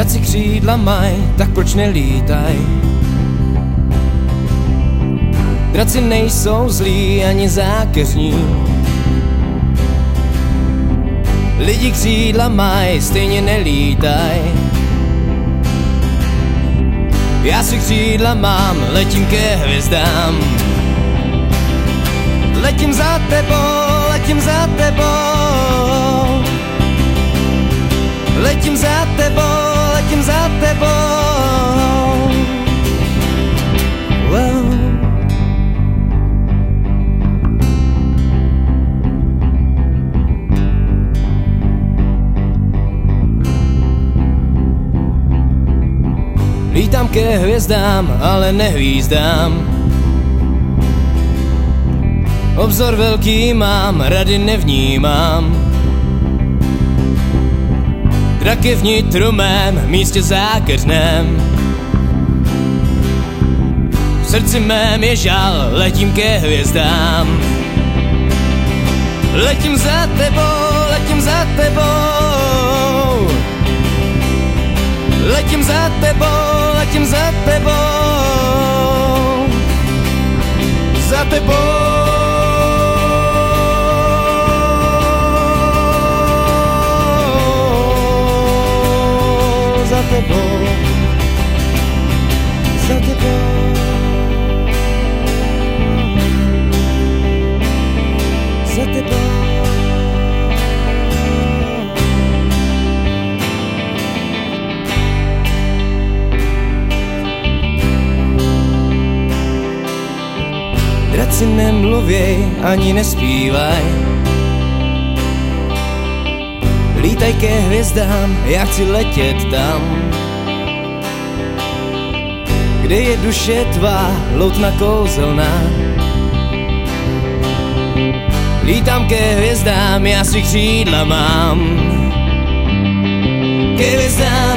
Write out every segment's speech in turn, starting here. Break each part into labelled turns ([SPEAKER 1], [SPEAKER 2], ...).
[SPEAKER 1] Draci křídla maj, tak proč nelítaj? Draci nejsou zlí ani zákeřní. Lidi křídla maj, stejně nelítaj. Já si křídla mám, letím ke hvězdám. Letím za tebou, letím za tebou. Letím za tebou, letím za tebou. Wow. Lítám ke hvězdám, ale nehvízdám. Obzor velký mám, rady nevnímám. Drak je vnitru mém, místě zákeřném. V srdci mém je žal, letím ke hvězdám. Letím za tebou, letím za tebou. Letím za tebou, letím za tebou. Za tebou. Za tebou, za tebou, za tebou. Draci nemluvěj, ani nespívaj. Lítaj ke hvězdám, já chci letět tam, kde je duše tvá, loutna kouzelná. Lítám ke hvězdám, já si křídla mám. Ke hvězdám,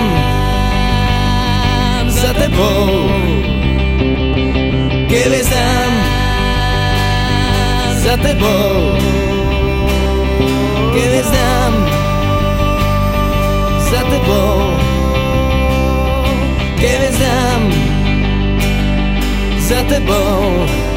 [SPEAKER 1] za tebou. Ke hvězdám, za tebou. Ke hvězdám, za tebou. Ke hvězdám, za tebou.